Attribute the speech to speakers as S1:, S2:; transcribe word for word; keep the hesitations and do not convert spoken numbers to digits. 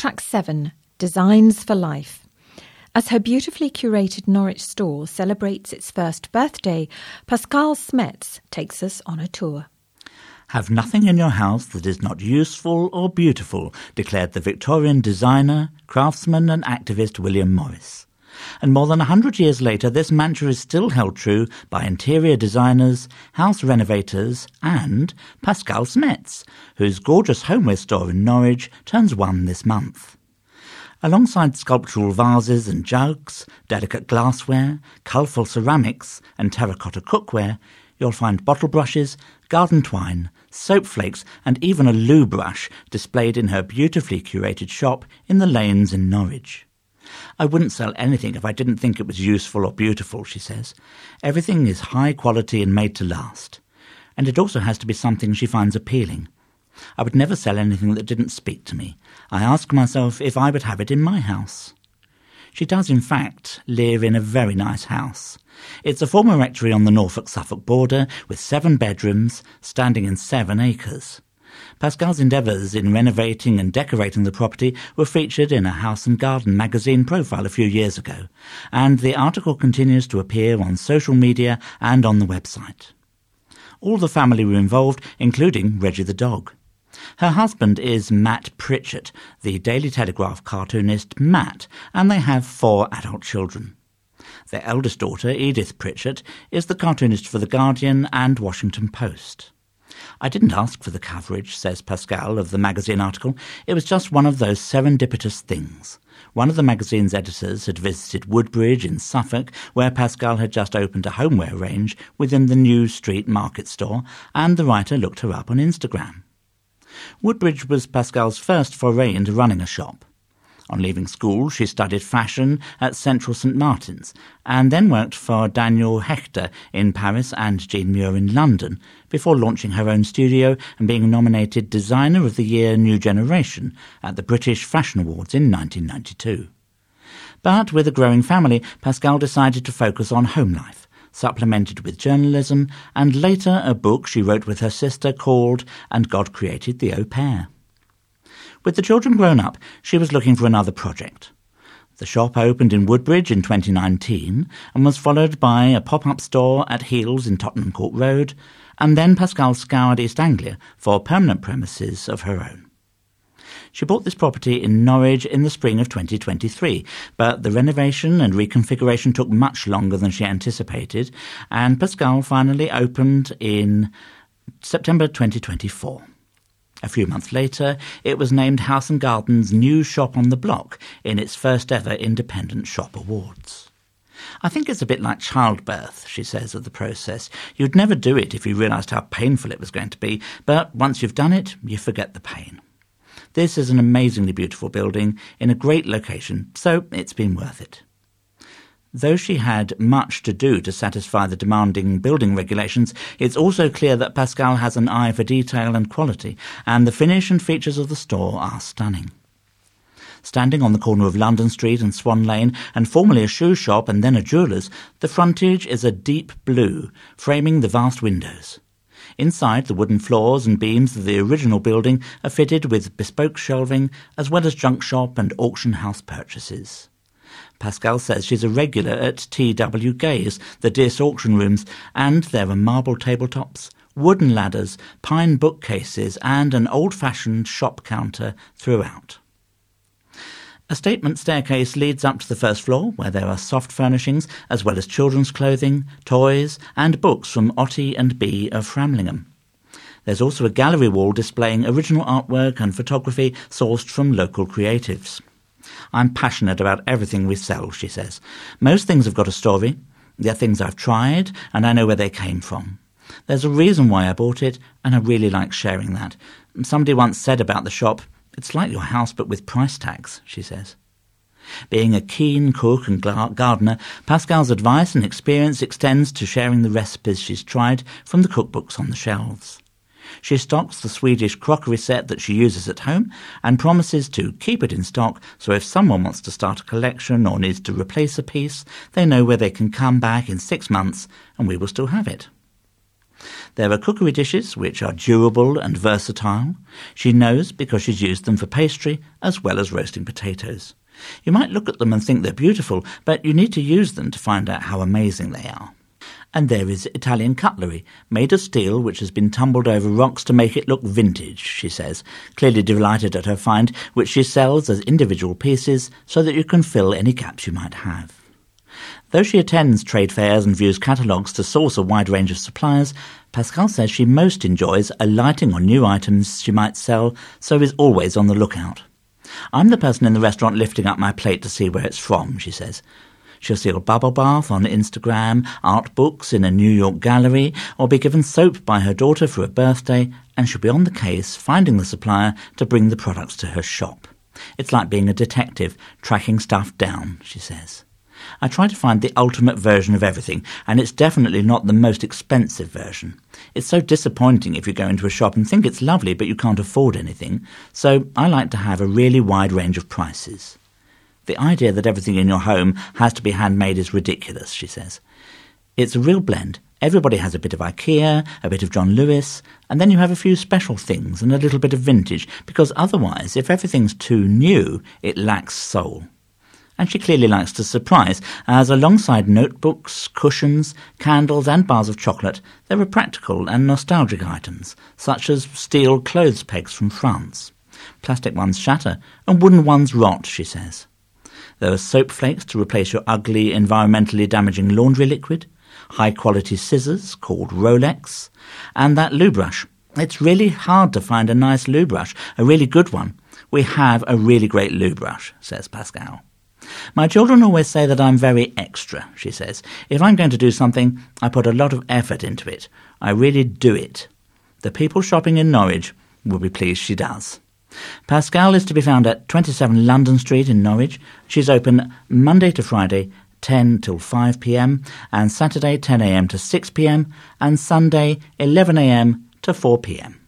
S1: Track seven, Designs for Life. As her beautifully curated Norwich store celebrates its first birthday, Pascale Smets takes us on a tour.
S2: Have nothing in your house that is not useful or beautiful, declared the Victorian designer, craftsman and activist William Morris. And more than a hundred years later, this mantra is still held true by interior designers, house renovators and Pascale Smets, whose gorgeous homeware store in Norwich turns one this month. Alongside sculptural vases and jugs, delicate glassware, colourful ceramics and terracotta cookware, you'll find bottle brushes, garden twine, soap flakes and even a loo brush displayed in her beautifully curated shop in the lanes in Norwich. I wouldn't sell anything if I didn't think it was useful or beautiful, she says. Everything is high quality and made to last. And it also has to be something she finds appealing. I would never sell anything that didn't speak to me. I ask myself if I would have it in my house. She does, in fact, live in a very nice house. It's a former rectory on the Norfolk-Suffolk border with seven bedrooms, standing in seven acres. Pascale's endeavours in renovating and decorating the property were featured in a House and Garden magazine profile a few years ago, and the article continues to appear on social media and on the website. All the family were involved, including Reggie the dog. Her husband is Matt Pritchett, the Daily Telegraph cartoonist Matt, and they have four adult children. Their eldest daughter, Edith Pritchett, is the cartoonist for The Guardian and Washington Post. I didn't ask for the coverage, says Pascale of the magazine article. It was just one of those serendipitous things. One of the magazine's editors had visited Woodbridge in Suffolk, where Pascale had just opened a homeware range within the New Street Market store, and the writer looked her up on Instagram. Woodbridge was Pascale's first foray into running a shop. On leaving school, she studied fashion at Central Saint Martin's and then worked for Daniel Hechter in Paris and Jean Muir in London before launching her own studio and being nominated Designer of the Year New Generation at the British Fashion Awards in nineteen ninety-two. But with a growing family, Pascale decided to focus on home life, supplemented with journalism and later a book she wrote with her sister called And God Created the Au Pair. With the children grown up, she was looking for another project. The shop opened in Woodbridge in twenty nineteen and was followed by a pop-up store at Heels in Tottenham Court Road, and then Pascale scoured East Anglia for permanent premises of her own. She bought this property in Norwich in the spring of twenty twenty-three, but the renovation and reconfiguration took much longer than she anticipated, and Pascale finally opened in September twenty twenty-four. A few months later, it was named House and Garden's new shop on the block in its first ever Independent Shop Awards. I think it's a bit like childbirth, she says of the process. You'd never do it if you realised how painful it was going to be, but once you've done it, you forget the pain. This is an amazingly beautiful building in a great location, so it's been worth it. Though she had much to do to satisfy the demanding building regulations, it's also clear that Pascale has an eye for detail and quality, and the finish and features of the store are stunning. Standing on the corner of London Street and Swan Lane, and formerly a shoe shop and then a jeweller's, the frontage is a deep blue, framing the vast windows. Inside, the wooden floors and beams of the original building are fitted with bespoke shelving, as well as junk shop and auction house purchases. Pascale says she's a regular at T W Gaze, the Dis auction rooms, and there are marble tabletops, wooden ladders, pine bookcases, and an old-fashioned shop counter throughout. A statement staircase leads up to the first floor, where there are soft furnishings, as well as children's clothing, toys, and books from Otti and Bee of Framlingham. There's also a gallery wall displaying original artwork and photography sourced from local creatives. I'm passionate about everything we sell, she says. Most things have got a story. They're things I've tried, and I know where they came from. There's a reason why I bought it, and I really like sharing that. Somebody once said about the shop, it's like your house but with price tags, she says. Being a keen cook and gardener, Pascale's advice and experience extends to sharing the recipes she's tried from the cookbooks on the shelves. She stocks the Swedish crockery set that she uses at home and promises to keep it in stock so if someone wants to start a collection or needs to replace a piece, they know where they can come back in six months and we will still have it. There are cookery dishes which are durable and versatile. She knows because she's used them for pastry as well as roasting potatoes. You might look at them and think they're beautiful, but you need to use them to find out how amazing they are. And there is Italian cutlery, made of steel which has been tumbled over rocks to make it look vintage, she says, clearly delighted at her find, which she sells as individual pieces so that you can fill any gaps you might have. Though she attends trade fairs and views catalogues to source a wide range of suppliers, Pascale says she most enjoys alighting on new items she might sell, so is always on the lookout. I'm the person in the restaurant lifting up my plate to see where it's from, she says. She'll see a bubble bath on Instagram, art books in a New York gallery, or be given soap by her daughter for a birthday, and she'll be on the case finding the supplier to bring the products to her shop. It's like being a detective, tracking stuff down, she says. I try to find the ultimate version of everything, and it's definitely not the most expensive version. It's so disappointing if you go into a shop and think it's lovely but you can't afford anything, so I like to have a really wide range of prices. The idea that everything in your home has to be handmade is ridiculous, she says. It's a real blend. Everybody has a bit of IKEA, a bit of John Lewis, and then you have a few special things and a little bit of vintage, because otherwise, if everything's too new, it lacks soul. And she clearly likes to surprise, as alongside notebooks, cushions, candles and bars of chocolate, there are practical and nostalgic items, such as steel clothes pegs from France. Plastic ones shatter, and wooden ones rot, she says. There are soap flakes to replace your ugly, environmentally damaging laundry liquid, high-quality scissors called Rolex, and that loo brush. It's really hard to find a nice loo brush, a really good one. We have a really great loo brush, says Pascale. My children always say that I'm very extra, she says. If I'm going to do something, I put a lot of effort into it. I really do it. The people shopping in Norwich will be pleased she does. Pascale is to be found at twenty-seven London Street in Norwich. She's open Monday to Friday, ten till five p.m, and Saturday ten a.m. to six p.m, and Sunday eleven a.m. to four p.m.